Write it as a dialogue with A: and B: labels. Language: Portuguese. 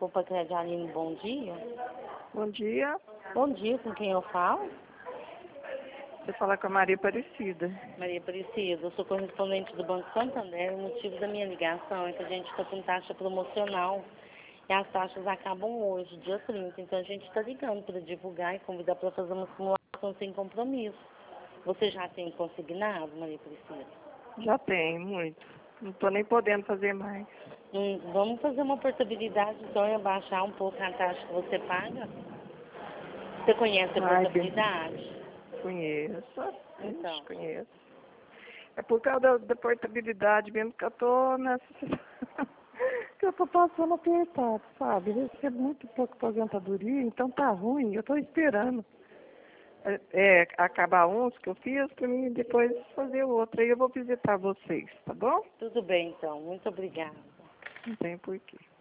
A: Grupo Crédito Aline, bom dia.
B: Bom dia.
A: Bom dia, com quem eu falo?
B: Você fala com a Maria Aparecida.
A: Maria Aparecida, eu sou correspondente do Banco Santander. O motivo da minha ligação é que a gente está com taxa promocional e as taxas acabam hoje, dia 30. Então a gente está ligando para divulgar e convidar para fazer uma simulação sem compromisso. Você já tem consignado, Maria Aparecida?
B: Já tem, muito. Não estou nem podendo fazer mais.
A: Vamos fazer uma portabilidade, então, e abaixar um pouco a taxa que você paga? Você conhece a portabilidade?
B: Conheço.
A: Então.
B: Conheço. É por causa da portabilidade mesmo que eu estou nessa que eu estou passando apertado, sabe? Eu recebo muito pouco aposentadoria, então tá ruim. Eu estou esperando acabar uns que eu fiz para mim depois fazer o outro. Aí eu vou visitar vocês, tá bom?
A: Tudo bem, então. Muito obrigada.
B: Não tem porquê.